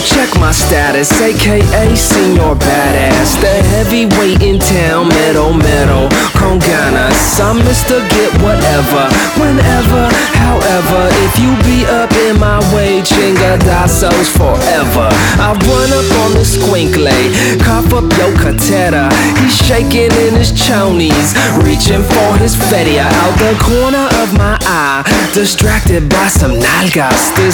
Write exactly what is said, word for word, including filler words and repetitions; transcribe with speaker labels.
Speaker 1: check my status, aka Senior Badass, the heavyweight in town, middle, middle, con ganas. I'm Mister Get Whatever, whenever, however. If you be up in my way, chingadazos forever. I run up on the squinkle, cough up yo cateta. He's shaking in his chonies, reaching for his feria. Out the corner of my eye, distracted by some nalgas. This